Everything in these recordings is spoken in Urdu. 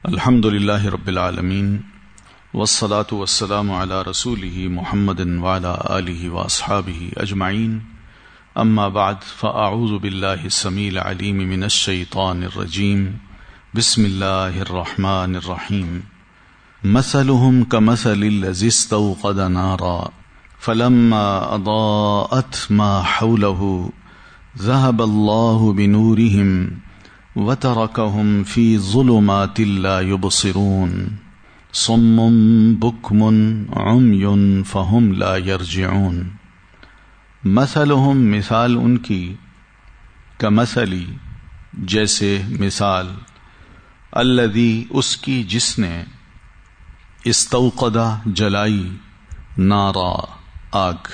الحمد للہ رب العالمین والصلاة والسلام علی رسولہ محمد وعلی آلہ واصحابہ اجمعین اما بعد فاعوذ باللہ السمیع العلیم من الشیطان الرجیم بسم اللہ الرحمن الرحیم مثلهم كمثل الذي استوقد نارا فلما اضاءت ما حوله ذهب الله بنورهم وَتَرَكَهُمْ فِي ظُلُمَاتٍ لَا يُبْصِرُونَ صُمٌّ بُكْمٌ عُمْيٌ فَهُمْ لَا يَرْجِعُونَ مثلهم مثال ان کی کمثلی جیسے مثال الذی اس کی جس نے استوقد جلائی نارا آگ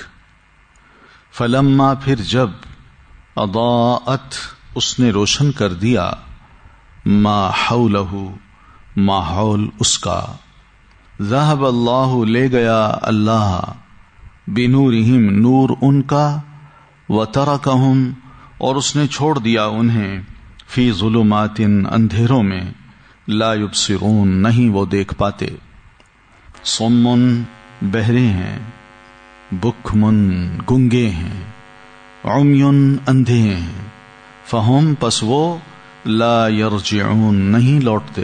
فلما پھر جب اضاءت اس نے روشن کر دیا ما حولہ ماحول اس کا ذہب اللہ لے گیا اللہ بنورہم نور ان کا وترکہم اور اس نے چھوڑ دیا انہیں فی ظلمات اندھیروں میں لا یبصرون نہیں وہ دیکھ پاتے صم بہرے ہیں بکم گنگے ہیں عمی اندھے ہیں فہم پس وہ لا یرجعون نہیں لوٹتے.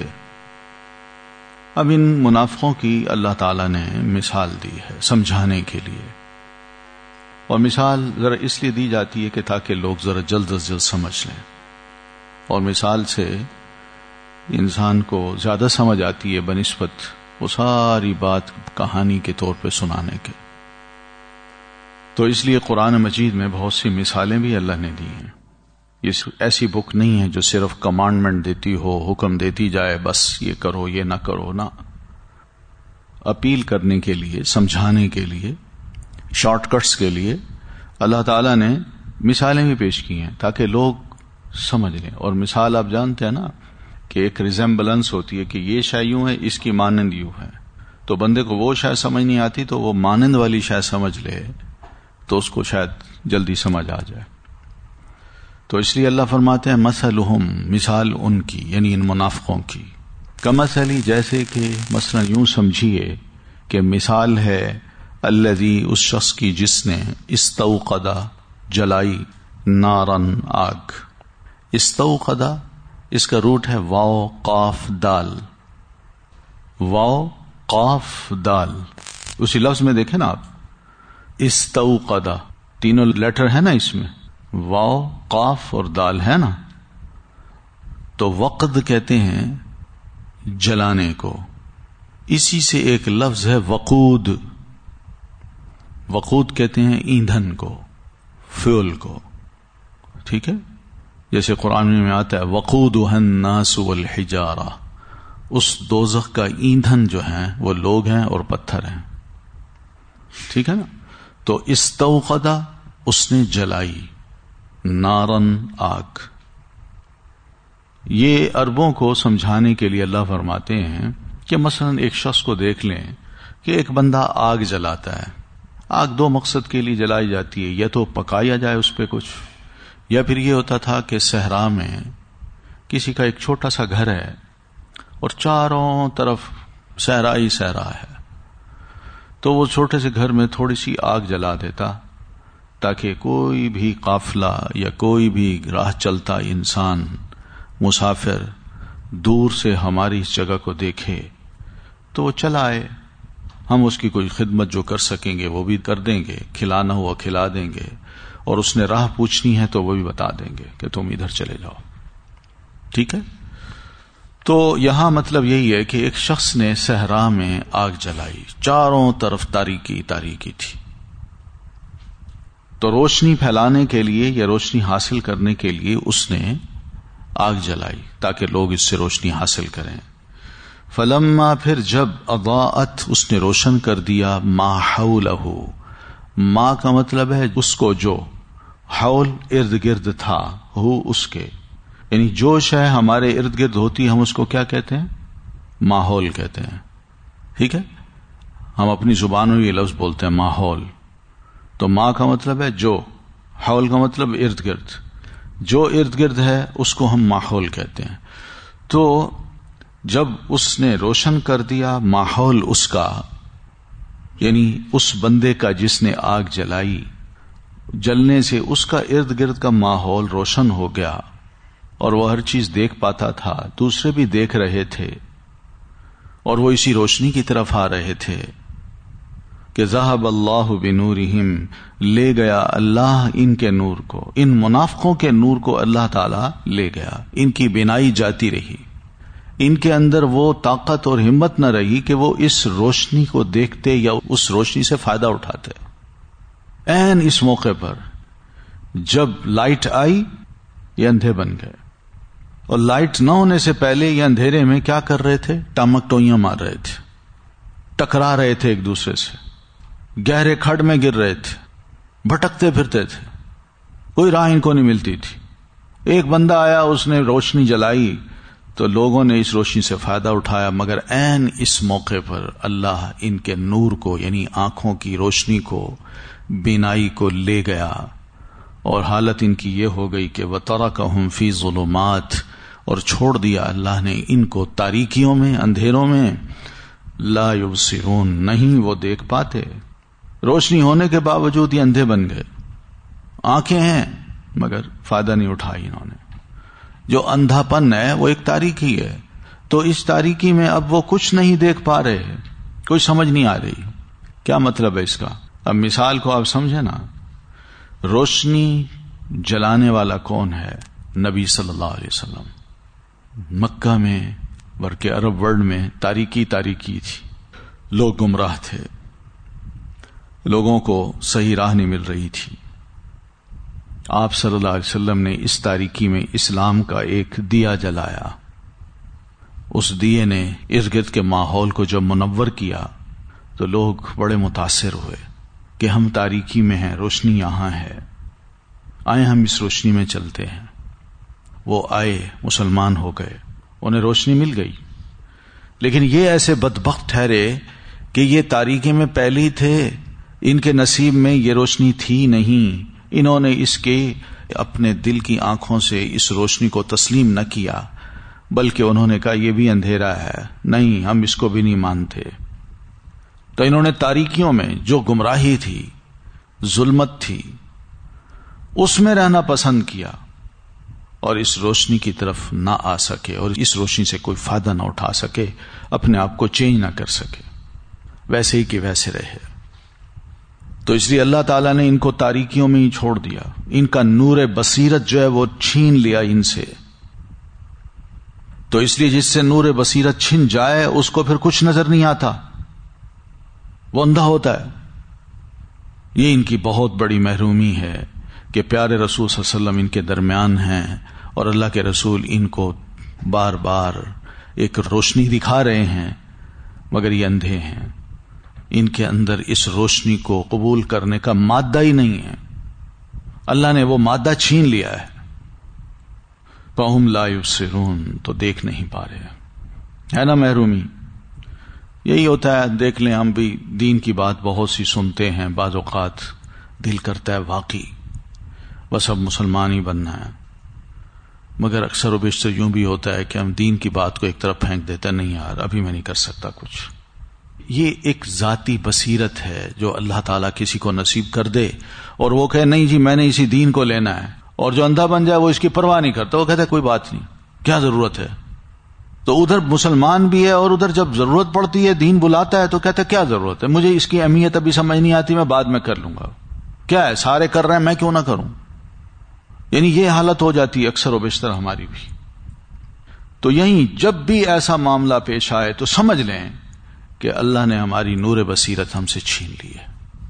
اب ان منافقوں کی اللہ تعالیٰ نے مثال دی ہے سمجھانے کے لیے، اور مثال ذرا اس لیے دی جاتی ہے کہ تاکہ لوگ ذرا جلد از جلد سمجھ لیں، اور مثال سے انسان کو زیادہ سمجھ آتی ہے بنسبت وہ ساری بات کہانی کے طور پہ سنانے کے. تو اس لیے قرآن مجید میں بہت سی مثالیں بھی اللہ نے دی ہیں. یہ ایسی بک نہیں ہے جو صرف کمانڈمنٹ دیتی ہو، حکم دیتی جائے بس یہ کرو یہ نہ کرو، نہ، اپیل کرنے کے لیے، سمجھانے کے لیے، شارٹ کٹس کے لیے اللہ تعالیٰ نے مثالیں بھی پیش کی ہیں تاکہ لوگ سمجھ لیں. اور مثال آپ جانتے ہیں نا کہ ایک ریزمبلنس ہوتی ہے کہ یہ شے یوں ہے اس کی مانند یوں ہے، تو بندے کو وہ شاید سمجھ نہیں آتی تو وہ مانند والی شاید سمجھ لے تو اس کو شاید جلدی سمجھ آ جائے. تو اس لیے اللہ فرماتے ہیں مثلہم مثال ان کی یعنی ان منافقوں کی کمثلی جیسے کہ مثلا یوں سمجھیے کہ مثال ہے الذی اس شخص کی جس نے استوقد جلائی نارن آگ. استوقد اس کا روٹ ہے واو قاف دال، واو قاف دال. اسی لفظ میں دیکھیں نا آپ استوقد تینوں لیٹر ہے نا اس میں، واو قاف اور دال ہے نا، تو وقد کہتے ہیں جلانے کو. اسی سے ایک لفظ ہے وقود، وقود کہتے ہیں ایندھن کو، فیول کو. ٹھیک ہے، جیسے قرآن میں آتا ہے وقودها الناس والحجارہ، اس دوزخ کا ایندھن جو ہیں وہ لوگ ہیں اور پتھر ہیں. ٹھیک ہے نا. تو استوقد اس نے جلائی نارن آگ. یہ عربوں کو سمجھانے کے لیے اللہ فرماتے ہیں کہ مثلا ایک شخص کو دیکھ لیں کہ ایک بندہ آگ جلاتا ہے. آگ دو مقصد کے لیے جلائی جاتی ہے، یا تو پکایا جائے اس پہ کچھ، یا پھر یہ ہوتا تھا کہ صحرا میں کسی کا ایک چھوٹا سا گھر ہے اور چاروں طرف صحرا ہی صحرا ہے، تو وہ چھوٹے سے گھر میں تھوڑی سی آگ جلا دیتا تاکہ کوئی بھی قافلہ یا کوئی بھی راہ چلتا انسان مسافر دور سے ہماری اس جگہ کو دیکھے تو وہ چلا آئے. ہم اس کی کوئی خدمت جو کر سکیں گے وہ بھی کر دیں گے، کھلانا ہوا کھلا دیں گے، اور اس نے راہ پوچھنی ہے تو وہ بھی بتا دیں گے کہ تم ادھر چلے جاؤ. ٹھیک ہے. تو یہاں مطلب یہی ہے کہ ایک شخص نے صحرا میں آگ جلائی، چاروں طرف تاریکی تاریکی تھی، تو روشنی پھیلانے کے لیے یا روشنی حاصل کرنے کے لیے اس نے آگ جلائی تاکہ لوگ اس سے روشنی حاصل کریں. فلما پھر جب اضاءت اس نے روشن کر دیا ما حولہ، ما کا مطلب ہے اس کو جو، حول ارد گرد تھا، ہو اس کے، یعنی جو شے ہمارے ارد گرد ہوتی ہم اس کو کیا کہتے ہیں؟ ماحول کہتے ہیں. ٹھیک ہے، ہم اپنی زبان میں یہ لفظ بولتے ہیں ماحول. تو ما کا مطلب ہے جو، حول کا مطلب ارد گرد، جو ارد گرد ہے اس کو ہم ماحول کہتے ہیں. تو جب اس نے روشن کر دیا ماحول اس کا، یعنی اس بندے کا جس نے آگ جلائی، جلنے سے اس کا ارد گرد کا ماحول روشن ہو گیا اور وہ ہر چیز دیکھ پاتا تھا، دوسرے بھی دیکھ رہے تھے اور وہ اسی روشنی کی طرف آ رہے تھے کہ ذہب اللہ بنورہم، لے گیا اللہ ان کے نور کو، ان منافقوں کے نور کو اللہ تعالی لے گیا، ان کی بینائی جاتی رہی، ان کے اندر وہ طاقت اور ہمت نہ رہی کہ وہ اس روشنی کو دیکھتے یا اس روشنی سے فائدہ اٹھاتے۔ عین اس موقع پر جب لائٹ آئی یہ اندھے بن گئے، اور لائٹ نہ ہونے سے پہلے یہ اندھیرے میں کیا کر رہے تھے؟ ٹامک ٹوئیاں مار رہے تھے، ٹکرا رہے تھے ایک دوسرے سے، گہرے کھڈ میں گر رہے تھے، بھٹکتے پھرتے تھے، کوئی راہ ان کو نہیں ملتی تھی۔ ایک بندہ آیا، اس نے روشنی جلائی تو لوگوں نے اس روشنی سے فائدہ اٹھایا، مگر عین اس موقع پر اللہ ان کے نور کو، یعنی آنکھوں کی روشنی کو، بینائی کو لے گیا، اور حالت ان کی یہ ہو گئی کہ وَتَرَكَهُمْ فِي ظُلُمَاتٍ، اور چھوڑ دیا اللہ نے ان کو تاریکیوں میں، اندھیروں میں، لا يبصرون، نہیں وہ دیکھ پاتے، روشنی ہونے کے باوجود یہ اندھے بن گئے، آنکھیں ہیں مگر فائدہ نہیں اٹھائی انہوں نے۔ جو اندھا پن ہے وہ ایک تاریکی ہے، تو اس تاریکی میں اب وہ کچھ نہیں دیکھ پا رہے، کوئی سمجھ نہیں آ رہی کیا مطلب ہے اس کا۔ اب مثال کو آپ سمجھیں نا، روشنی جلانے والا کون ہے؟ نبی صلی اللہ علیہ وسلم۔ مکہ میں بلکہ عرب ورلڈ میں تاریکی تھی، لوگ گمراہ تھے، لوگوں کو صحیح راہ نہیں مل رہی تھی۔ آپ صلی اللہ علیہ وسلم نے اس تاریکی میں اسلام کا ایک دیا جلایا، اس دیے نے ارد گرد کے ماحول کو جب منور کیا تو لوگ بڑے متاثر ہوئے کہ ہم تاریکی میں ہیں، روشنی یہاں ہے، آئے ہم اس روشنی میں چلتے ہیں۔ وہ آئے، مسلمان ہو گئے، انہیں روشنی مل گئی، لیکن یہ ایسے بدبخت ٹھہرے کہ یہ تاریکی میں پہلے ہی تھے، ان کے نصیب میں یہ روشنی تھی نہیں، انہوں نے اس کے اپنے دل کی آنکھوں سے اس روشنی کو تسلیم نہ کیا، بلکہ انہوں نے کہا یہ بھی اندھیرا ہے، نہیں ہم اس کو بھی نہیں مانتے۔ تو انہوں نے تاریکیوں میں جو گمراہی تھی، ظلمت تھی، اس میں رہنا پسند کیا اور اس روشنی کی طرف نہ آ سکے اور اس روشنی سے کوئی فائدہ نہ اٹھا سکے، اپنے آپ کو چینج نہ کر سکے، ویسے ہی کہ ویسے رہے۔ تو اس لیے اللہ تعالیٰ نے ان کو تاریکیوں میں ہی چھوڑ دیا، ان کا نور بصیرت جو ہے وہ چھین لیا ان سے۔ تو اس لیے جس سے نور بصیرت چھن جائے اس کو پھر کچھ نظر نہیں آتا، وہ اندھا ہوتا ہے۔ یہ ان کی بہت بڑی محرومی ہے کہ پیارے رسول صلی اللہ علیہ وسلم ان کے درمیان ہیں اور اللہ کے رسول ان کو بار بار ایک روشنی دکھا رہے ہیں، مگر یہ اندھے ہیں، ان کے اندر اس روشنی کو قبول کرنے کا مادہ ہی نہیں ہے، اللہ نے وہ مادہ چھین لیا ہے۔ فَهُمْ لَا يُبْصِرُونَ، تو دیکھ نہیں پا رہے، ہے نا محرومی۔ یہی ہوتا ہے، دیکھ لیں ہم بھی دین کی بات بہت سی سنتے ہیں، بعض اوقات دل کرتا ہے واقعی بس اب مسلمان ہی بننا ہے، مگر اکثر و بیشتر یوں بھی ہوتا ہے کہ ہم دین کی بات کو ایک طرف پھینک دیتے ہیں، نہیں یار ابھی میں نہیں کر سکتا کچھ۔ یہ ایک ذاتی بصیرت ہے جو اللہ تعالیٰ کسی کو نصیب کر دے اور وہ کہے نہیں جی میں نے اسی دین کو لینا ہے، اور جو اندھا بن جائے وہ اس کی پرواہ نہیں کرتا، وہ کہتا ہے کوئی بات نہیں، کیا ضرورت ہے۔ تو ادھر مسلمان بھی ہے اور ادھر جب ضرورت پڑتی ہے، دین بلاتا ہے تو کہتا ہے کیا ضرورت ہے، مجھے اس کی اہمیت ابھی سمجھ نہیں آتی، میں بعد میں کر لوں گا، کیا ہے سارے کر رہے ہیں میں کیوں نہ کروں۔ یعنی یہ حالت ہو جاتی ہے اکثر و بیشتر ہماری بھی۔ تو یہیں جب بھی ایسا معاملہ پیش آئے تو سمجھ لیں کہ اللہ نے ہماری نور بصیرت ہم سے چھین لی ہے۔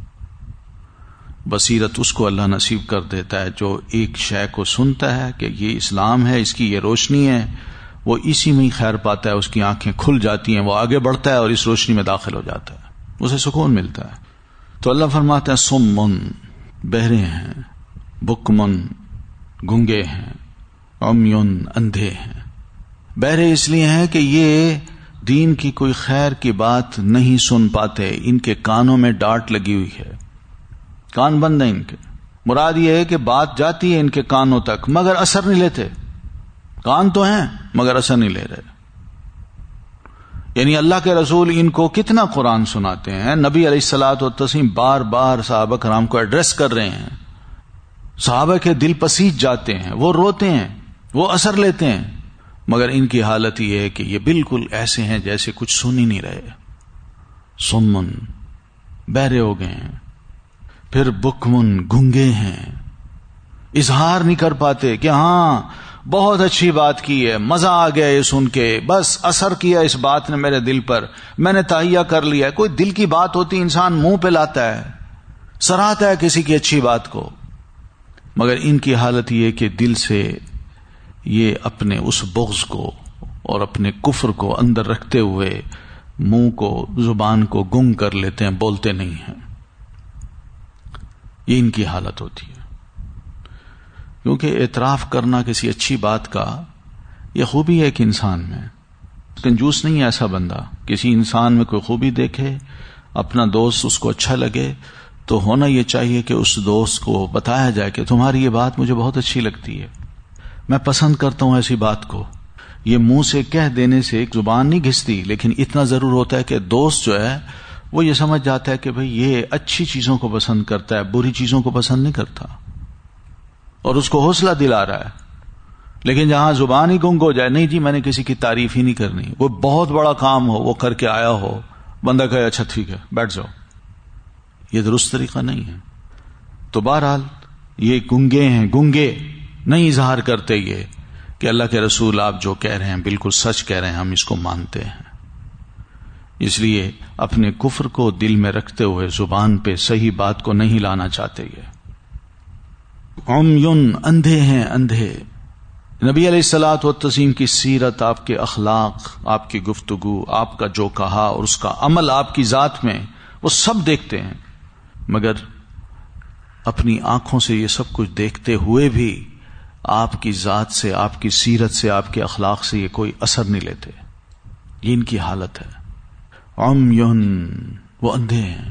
بصیرت اس کو اللہ نصیب کر دیتا ہے جو ایک شے کو سنتا ہے کہ یہ اسلام ہے، اس کی یہ روشنی ہے، وہ اسی میں ہی خیر پاتا ہے، اس کی آنکھیں کھل جاتی ہیں، وہ آگے بڑھتا ہے اور اس روشنی میں داخل ہو جاتا ہے، اسے سکون ملتا ہے۔ تو اللہ فرماتا ہے سمن، بہرے ہیں، بکمن، گنگے ہیں، عمیون، اندھے ہیں۔ بہرے اس لیے ہیں کہ یہ دین کی کوئی خیر کی بات نہیں سن پاتے، ان کے کانوں میں ڈاٹ لگی ہوئی ہے، کان بند ہیں ان کے۔ مراد یہ ہے کہ بات جاتی ہے ان کے کانوں تک مگر اثر نہیں لیتے، کان تو ہیں مگر اثر نہیں لے رہے۔ یعنی اللہ کے رسول ان کو کتنا قرآن سناتے ہیں. نبی علیہ الصلوۃ والتسلیم بار بار صحابہ کرام کو ایڈریس کر رہے ہیں. صحابہ کے دل پسیج جاتے ہیں، وہ روتے ہیں، وہ اثر لیتے ہیں، مگر ان کی حالت یہ ہے کہ یہ بالکل ایسے ہیں جیسے کچھ سن ہی نہیں رہے. سمن، بہرے ہو گئے ہیں. پھر بکمن، گنگے ہیں، اظہار نہیں کر پاتے کہ ہاں بہت اچھی بات کی ہے، مزہ آ گیا یہ سن کے، بس اثر کیا اس بات نے میرے دل پر، میں نے تہیہ کر لیا. کوئی دل کی بات ہوتی انسان منہ پہ لاتا ہے، سراہتا ہے کسی کی اچھی بات کو، مگر ان کی حالت یہ کہ دل سے یہ اپنے اس بغض کو اور اپنے کفر کو اندر رکھتے ہوئے منہ کو، زبان کو گنگ کر لیتے ہیں، بولتے نہیں ہیں. یہ ان کی حالت ہوتی ہے. کیونکہ اعتراف کرنا کسی اچھی بات کا یہ خوبی ہے کہ انسان میں. کنجوس نہیں ہے ایسا بندہ. کسی انسان میں کوئی خوبی دیکھے، اپنا دوست اس کو اچھا لگے، تو ہونا یہ چاہیے کہ اس دوست کو بتایا جائے کہ تمہاری یہ بات مجھے بہت اچھی لگتی ہے، میں پسند کرتا ہوں ایسی بات کو. یہ منہ سے کہہ دینے سے ایک زبان نہیں گھستی، لیکن اتنا ضرور ہوتا ہے کہ دوست جو ہے وہ یہ سمجھ جاتا ہے کہ بھئی یہ اچھی چیزوں کو پسند کرتا ہے، بری چیزوں کو پسند نہیں کرتا، اور اس کو حوصلہ دلا رہا ہے. لیکن جہاں زبان ہی گنگ ہو جائے، نہیں جی میں نے کسی کی تعریف ہی نہیں کرنی، وہ بہت بڑا کام ہو وہ کر کے آیا ہو، بندہ کہے اچھا ٹھیک ہے بیٹھ جاؤ، یہ درست طریقہ نہیں ہے. تو بہرحال یہ گنگے ہیں، گنگے نہیں اظہار کرتے یہ کہ اللہ کے رسول آپ جو کہہ رہے ہیں بالکل سچ کہہ رہے ہیں، ہم اس کو مانتے ہیں. اس لیے اپنے کفر کو دل میں رکھتے ہوئے زبان پہ صحیح بات کو نہیں لانا چاہتے. یہ عمیٌ، اندھے ہیں، اندھے. نبی علیہ الصلوۃ والتسلیم کی سیرت، آپ کے اخلاق، آپ کی گفتگو، آپ کا جو کہا اور اس کا عمل آپ کی ذات میں، وہ سب دیکھتے ہیں، مگر اپنی آنکھوں سے یہ سب کچھ دیکھتے ہوئے بھی آپ کی ذات سے، آپ کی سیرت سے، آپ کے اخلاق سے یہ کوئی اثر نہیں لیتے. یہ ان کی حالت ہے. عمیٌ، وہ اندھے ہیں.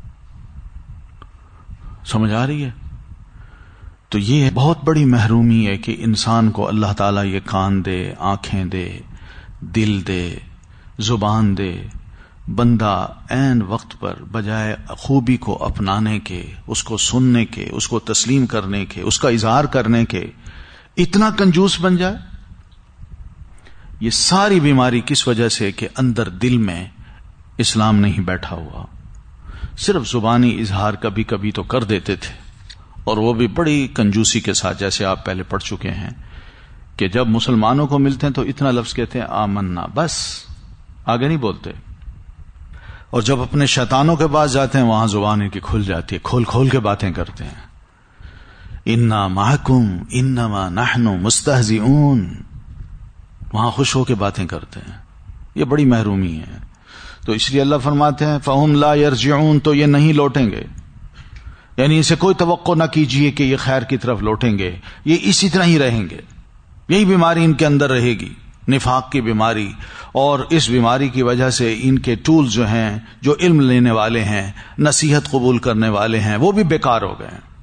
سمجھ آ رہی ہے؟ تو یہ بہت بڑی محرومی ہے کہ انسان کو اللہ تعالیٰ یہ کان دے، آنکھیں دے، دل دے، زبان دے. بندہ عین وقت پر بجائے خوبی کو اپنانے کے، اس کو سننے کے، اس کو تسلیم کرنے کے، اس کا اظہار کرنے کے، اتنا کنجوس بن جائے. یہ ساری بیماری کس وجہ سے کہ اندر دل میں اسلام نہیں بیٹھا ہوا. صرف زبانی اظہار کبھی کبھی تو کر دیتے تھے، اور وہ بھی بڑی کنجوسی کے ساتھ، جیسے آپ پہلے پڑھ چکے ہیں کہ جب مسلمانوں کو ملتے ہیں تو اتنا لفظ کہتے ہیں آمنا، بس آگے نہیں بولتے. اور جب اپنے شیطانوں کے پاس جاتے ہیں وہاں زبان ان کی کھل جاتی ہے، کھول کھول کے باتیں کرتے ہیں. انا معکم انما نحن مستہزئون، وہاں خوش ہو کے باتیں کرتے ہیں. یہ بڑی محرومی ہے. تو اس لیے اللہ فرماتے ہیں فَهُمْ لَا يَرْجِعُونَ، تو یہ نہیں لوٹیں گے. یعنی اسے کوئی توقع نہ کیجئے کہ یہ خیر کی طرف لوٹیں گے، یہ اسی طرح ہی رہیں گے. یہی بیماری ان کے اندر رہے گی، نفاق کی بیماری. اور اس بیماری کی وجہ سے ان کے ٹول جو ہیں، جو علم لینے والے ہیں، نصیحت قبول کرنے والے ہیں، وہ بھی بیکار ہو گئے ہیں.